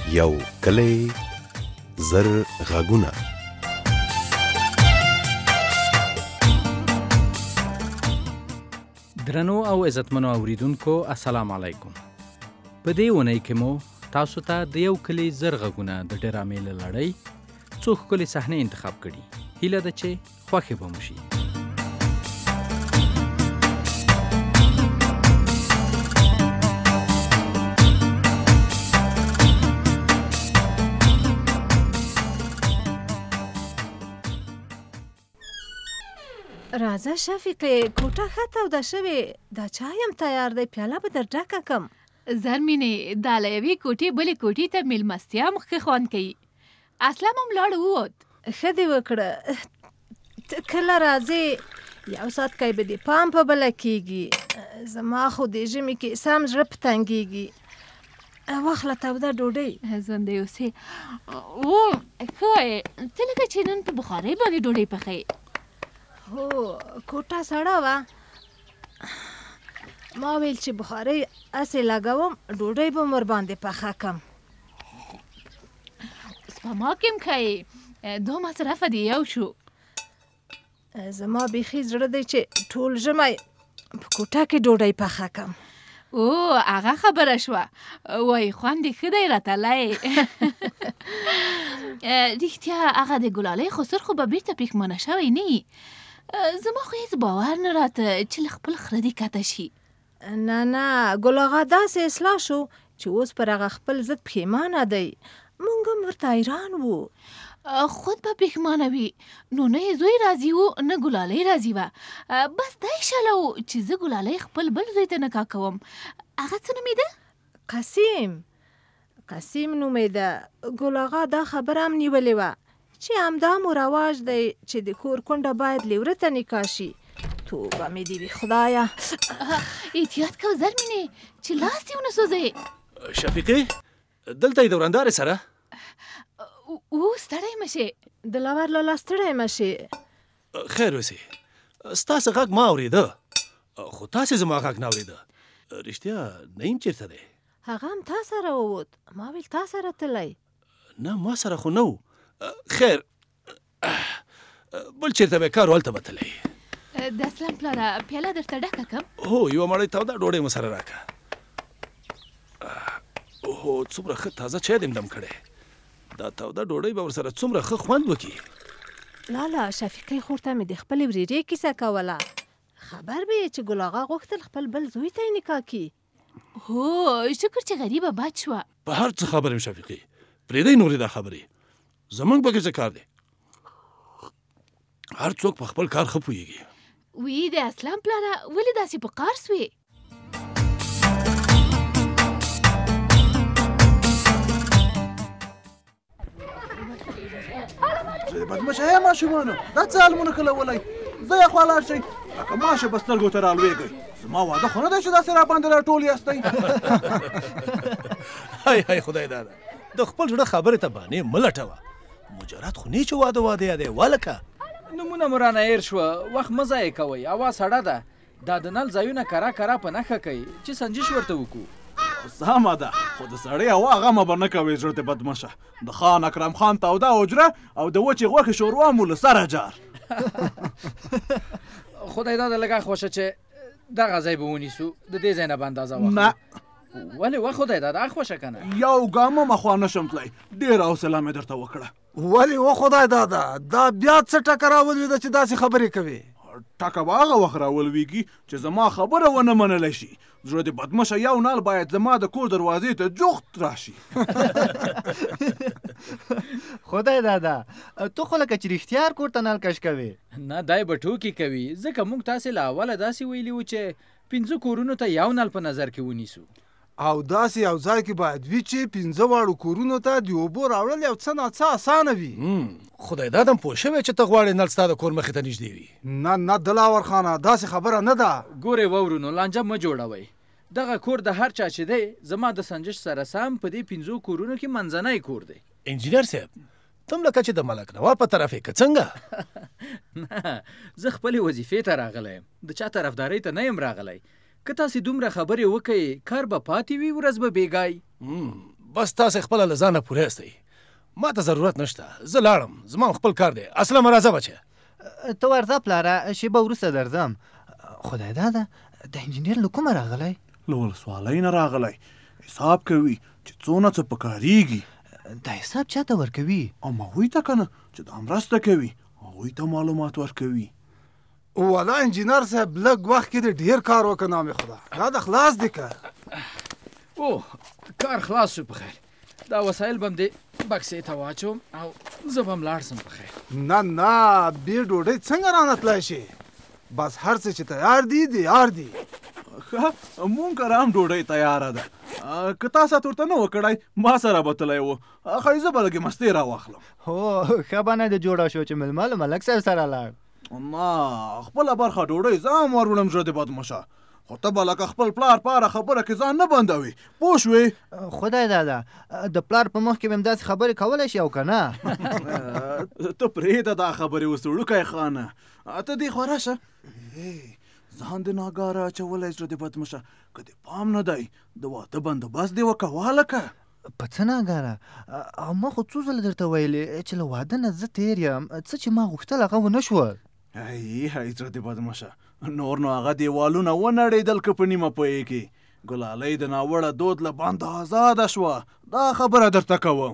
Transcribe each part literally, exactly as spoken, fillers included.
یو کلی زر غږونه. درنو او عزتمنو اوریدونکو السلام علیکم. په دې اونۍ کې مو تاسو ته د یو کلی زر غږونه د ډرامې له لړۍ څو ښکلې صحنې انتخاب کړي. هیله ده چې خوښې به مو شي. راځه شفیقې، کوټه ښه توده شوې، دا چای هم تیار دی، پیاله به در ډکه کم. زرمینې، دا له یوې کوټې بلې کوټې ته میلمستیا هم ښه خوند کوي. اسلم هم لاړ ووت. ښه دې وکړه. ته کله راځې؟ یو ساعت کې به دې پام په بله کېږي. زما خو دې ژمي کې سم زړه په تنګېږي. واخله توده ډوډۍ. ژوندی اوسې. او ښه یې، ته لکه چې نن په بخارۍ باندې ډوډۍ پخوې. هو، کوټه سړه وه. ما ویل چې بخارۍ هسې لګوم، ډوډۍ به مر باندې پخه کم. سپما کې هم ښایې، دوه مصرفه دې یو شو. زما بیخي زړه دی چې ټول ژمی په کوټه کې ډوډۍ پخه کم. او هغه خبره شوه. وایي خوند یې ښه دی راتلی. رښتیا هغه د ګلالۍ خسر خو به بېرته پښېمانه شوی نه وي. زما خو هېڅ باور نه راته چې له خپل خره دې کته شي. نه نه، ګل اغا داسې اصلاح شو چې اوس پر هغه خپل ضد پښېمانه دی. موږ هم ورته حیران وو. خود به پښېمانه وي، نو نه یې زوی راضي و نه ګلالۍ راضي وه. بس دا یې شله و چې زه ګلالۍ خپل بل زوی ته نکاح کوم. هغه څه نومېده؟ قسیم. قسیم نومېده. ګل اغا دا خبره هم نیولې وه چې همدا مو رواج دی چې د کور کونډه باید لیوره ته نکاح شي. توبه مې دې وي خدایه. احتیاط کوه زرمینې چې لاس دې ونه سوځې. شفیقې، دلته یې د ورندارې سره؟ او ستړی مه شې. دلاور لالا ستړی مه شې. خیر اوسې. ستاسې غږ ما اورېده، خو تاسې زما غږ نه اورېده. رښتیا نعیم چېرته دی؟ هغه هم تا سره ووت. ما ویل تا سره تللی. نه، ما سره خو نه و. خیر، بل چېرته به کار و هلته به تللی. د اسلم پلاره پیاله درته ډکه کړم؟ هو، یوه مړۍ توده ډوډۍ مو سره راکړه. هو، څومره ښه تازه چای دې دم کړی. دا توده ډوډۍ به ورسره څومره ښه خوند وکړي. لالا، شفیقې خور ته مې د خپلې ورېرې کیسه کوله. خبر به یې چې ګل اغا غوښتل خپل بل زوی ته یې نکاح کړي. هو، شکر چې غریبه بد شوه. په هر څه خبر یم شفیقې، پرېږدئ نورې دا خبرې. زموږ پکې څه کار دی؟ هر څوک په خپل کار ښه پوهېږي. وی د اسلم پلاره ولې داسې په قار سوې؟ بدمشه ای ماشومانو، دا څه حالمونه کولای؟ زه یې خوا لاړ شئ، لکه ماشه به سترګو ته رالویږئ. زما واده خو نه دی چې داسې راباندې راټول یاستئ. هی هی خدای داده، د خپل زړه خبرې ته بانې مه لټوه. مجرد خو نه چې واده واده یادی والکه. نمونه مو رانه هېر شوه، وخت مه ضایع کوئ. هوا سړه ده. دا د نل ځایونه کرا کرا په نښه کوي چې سنجش ورته وکړو. سمه ده، خو د سړې هوا غمه به نه کوې زړه ته بدمشه. د خان اکرم خان توده حجره او د وچې غوښې شوروا مو له سره جار. خدای دا د لږه خوښه چې دغه ځای به ونیسو، د دې ځای نه به اندازه واخلو. نه، ولې وا خدای دا دا خوښه که نه؟ یو ګام هم خوا نه شم تلی. ډېره حوصله مې درته وکړه. ولې و خدای دادا، دا بیا څه ټکه راولوېده چې داسې خبرې کوي؟ ټکه به هغه وخت راولوېږي چې زما خبره ونه منلی شي. زړه د بدمشه یو نال باید زما د کور دروازې ته جوخت راشي. خدای دادا، تو خو لکه چې رښتیا کور ته نل کش کوې. نه، دای به ټوکې کوي، ځکه موږ تاسې له اوله داسې ویلي وو چې پنځه کورونو ته یو نل په نظر کې ونیسو. او داسې یو ځای کې باید وي چې پنځه واړو کورونو ته د اوبو راوړل یو څه ناڅه اسانه وي. خدای دادم پوه شوی چې ته غواړې نل ستا د کور مخې ته نږدې وي. نه نه دلاور خانه، داسې خبره نه ده. ګورې وورونو، لانجه مه جوړوئ. دغه کور د هر چا چې دی زما د سنجش سره سم په دې پنځو کورونو کې منځنی کور دی. انجینر صاحب، تم لکه چې د ملک نواب په طرف یې که څنګه؟ نه، زه خپلې وظیفې ته راغلی یم، د چا طرفدارۍ ته نه یم راغلی. که تاسې دومره خبرې وکئ، کار به پاتې وي، ورځ به بېګای. بس تاسې خپله له ځانه پوره یاستئ ما ته ضرورت نشته زه لاړم زما خپل کار دی اسلمه راځه بچیه ته ورځه پلاره شېبه وروسته درځم خدای داده د انجینر له کومه راغلی له ولسوالۍ نه راغلی حساب کوي چې څونه څه پکارېږي دا حساب چاته ورکوي او هغوی ته که نه چې دا مرسته کوي هغوی ته معلومات ورکوي والا انجینر صاحب لږ وخت کې د ډېر کار وکړه نامې خدا دا د خلاص دی که او کار خلاص شو په خیر دا وسایل به م دې بکسې ته واچوم او زه به م لاړ سم په خیر نه نه بې ډوډۍ څنګه رانه تلای شي بس هر څه چې تیار دي دی یار دي ښه مونږ کره هم ډوډۍ تیاره ده که تا سات ورته نه و کړی ما سره به تلی و ښایي زه به لږې مستې راواخلم هو ښه بانه د جوړه شو چې مېلمه له ملک صاحب سره لاړ نه خپله برخه ډوډۍ زه هم ور وړم زړه د بدمشه خو ته به لکه خپل پلار په هره خبره کې ځان نه بندوي پوه شوې خدای داده د پلار په مخ کې به م داسې خبرې کولی شي او که نه ته پرېږده دا خبرې اوس وړوکی خانه ته دې خوا راشه ځان د ناګاره اچولی زړه د بدمشه که دې پام نه دی د واده بندوبست دې وکوه هلکه په څه ناګاره او ما خو څو ځله درته ویلې چې له واده نه زه تېر یم څه چې ما غوښتل هغه ونه شول ای هی زړه دې بدمشه نور نو هغه دیوالونه ونړېدل که په نیمه پوهې کې ګلالۍ د ناوړه دود له بنده آزاده شوه دا خبره درته کوم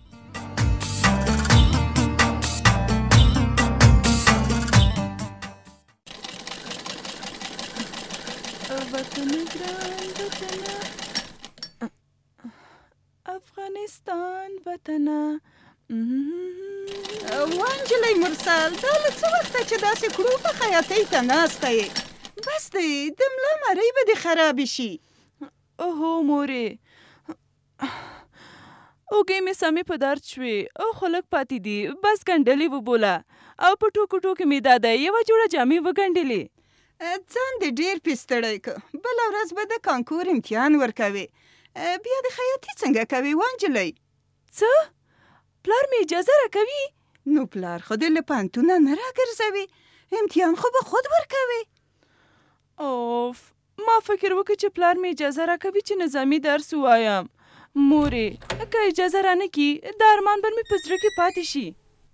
افغانستان وطنه وانجلۍ مرسل دا له څه وخته چې داسې کړو په خیاطۍ ته ناسته یې بس دی د ملا مرۍ به دې خرابې شي اوهو مورې اوږې مې سمې په درد شوې او خلک پاتې دي بس ګنډلې وبوله او په ټوکو ټوکو مې دا دی یوه جوړه جامې وګنډلې ځان دې ډېر پیستړی که بله ورځ به د کانکور امتحان ورکوې بیا د خیاطي څنګه کوې وانجلۍ څه پلار مې اجازه راکوي نو پلار خو دې له پوهنتونه نه راګرځوي امتحان خو به خود ورکوې اوف ما فکر وکړ چې پلار مې اجازه راکوي چې نظامي درس ووایم مورې که اجازه رانه کي دا ارمان به مې په زړه کې پاتې شي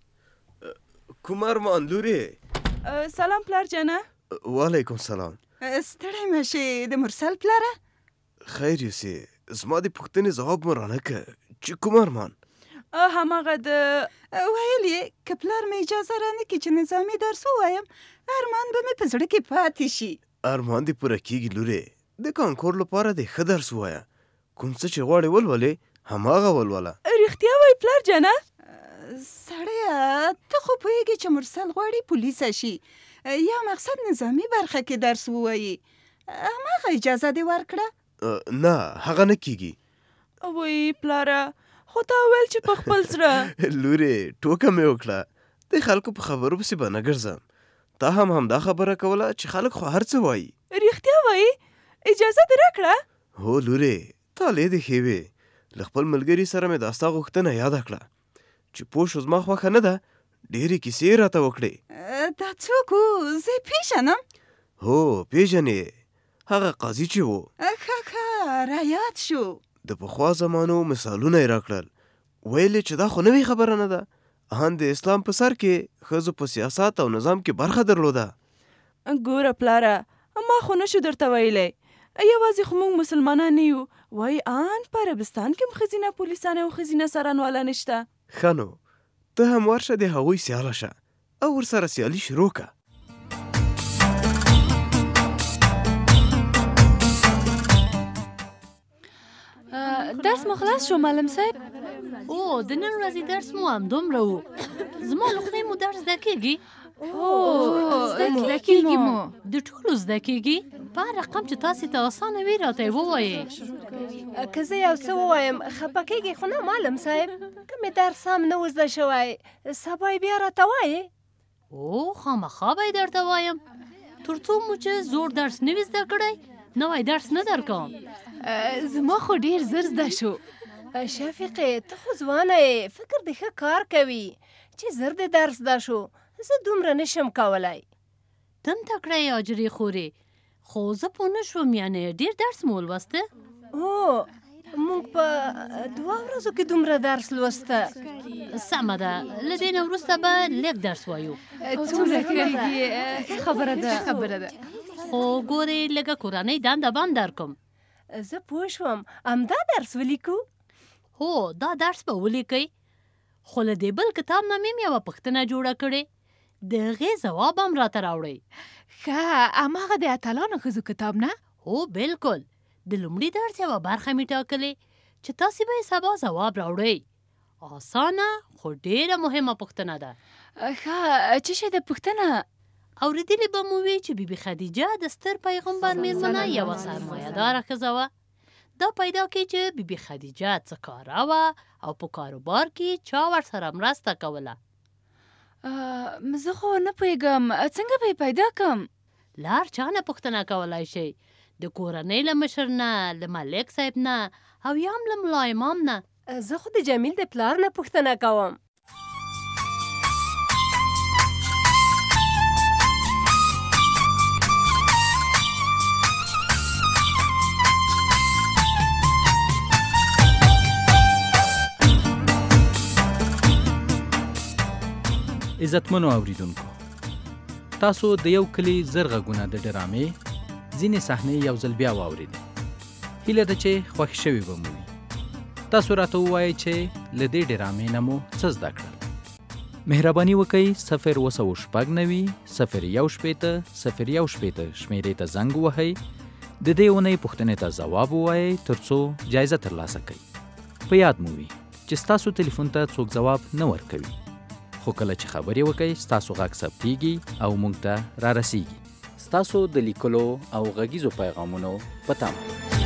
کوم ارمان لورې سلام پلار جانه وعلیکم سلام ستړی مه شې د مرسل پلاره خیر یوسې زما د پوښتنې ځواب مو رانه که چې کوم ارمان هماغه د ویل یې که پلار مې اجازه رانه کړي چې نظامي درس ووایم ارمان به مې په زړه کې پاتې شي ارمان دې پوره کېږي لورې د کانکور لپاره دې ښه درس ووایه کوم څه چې غواړې ولولې هماغه ولوله رښتیا وایي پلار جانه سړیه ته خو پوهېږې چې مرسل غواړي پولیسه شي یا مقصد نظامي برخه کې درس ووایي هماغه اجازه دې ورکړه نه هغه نه کېږي وایي پلاره خو تا ویل چې په خپل زړه لورې ټوکه مې وکړه د خلکو په خبرو پسې به نه ګرځم تا هم همدا خبره کوله چې خلک خو هر څه وایي رښتیا وایي اجازه دې راکړه هو لورې طالع دې ښې وې له خپل ملګري سره مې دا ستا غوښتنه یاده کړه چې پوه شو زما خوښه نه ده ډېرې کیسې راته وکړې دا څوک و زه پیژنم هو پیژنې هغه قاضي چې و ښه ښه رایاد شو د پخوا زمانو مثالونه یې راکړل ویل چې دا خو نوې خبره نه ده ان د اسلام په سر کې ښځو په سیاست او نظام کې برخه درلوده ګوره پلاره ما خو نشو درته ویلی یوازې خو موږ مسلمانان نه یو وایي ان په عربستان کې هم ښځینه پولیسان او ښځینه څارنواله نشته ښه نو ته هم ورشه د هغوی سیاله شه او ورسره سیالي شروع که درس مو خلاص شو معلم صاحب او د نن ورځې درس مو همدومره و زما له خدای مو درس زده کېږي او زده کېږي مو د ټولو زده کېږي په هر رقم چې تاسې ته اسانه وي راته یې ووایئ که زه یو څه ووایم خفه کېږي خو نه معلم صاحب که مې درس هم نه و زده شوی سبا یې بیا راته وایې او خامخا به یې درته وایم تر څو مو چې زوړ درس نه وي زده کړی نوی درس نه درکوم زما خو ډېر زر زده شو شفیقې ته خو ځوانه یې فکر دې ښه کار کوي چې زر دې درس زده شو زه دومره نشم کولی تم تکړه یې اجرې خورې خو زه پوه نه شوم یعنې ډېر درس مو ولوسته هو موږ په دوه ورځو کې دومره درس لوسته. سمه ده، له دې نه وروسته به لږ درس وایو. څومره کېږي؟ خبره ده خبره ده. خو ګورې لږه کورنۍ دنده به هم درکم. زه پوه شوم، همدا درس ولیکو؟ هو، دا درس به ولیکئ، خو له دې بل کتاب نه مې یوه پوښتنه جوړه کړې، د هغې ځواب هم راته راوړئ. ښه، هماغه د اتلانو ښځو کتاب نه؟ هو بالکل، د لومړي درس یوه برخه مې ټاکلې چې تاسې به یې سبا ځواب راوړئ. اسانه خو ډېره مهمه پوښتنه ده. ښه، څه شی ده پوښتنه؟ اورېدلې به مو وي چې بیبي خدیجه د ستر پیغمبر مېرمنه یوه سرمایه‌داره ښځه وه. دا پیدا کې چې بیبي خدیجه څه کاره وه او په کاروبار کې چا ورسره مرسته کوله. زه خو نه پوهېږم، څنګه به یې پیدا کړم؟ له هر چا نه پوښتنه کولی شئ، د کورنۍ له مشر نه، له ملک صاحب نه او یا هم له ملا امام نه. زه خو د جمیل د پلار نه پوښتنه کوم. عزتمنو اوریدونکو، تاسو د یو کلی زر غږونه د ډرامې ځینې صحنې یو ځل بیا واورېدې. هیله ده چې خوښ شوي به مو وي. تاسو راته ووایئ چې له دې ډرامې نه مو څه زده کړل. مهرباني وکئ صفر اوه سوه شپږ نوي صفر یو شپېته صفر یو شپېته شمېرې ته زنګ ووهئ، د دې اونۍ پوښتنې ته ځواب ووایئ تر څو جایزه ترلاسه کړئ. په یاد مو وي چې ستاسو تلیفون ته څوک ځواب نه ورکوي، خو کله چې خبرې وکئ ستاسو غږ ثبتیږي او موږ ته را رسیږي. ستاسو د لیکلو او غږیزو پیغامونو په تمه.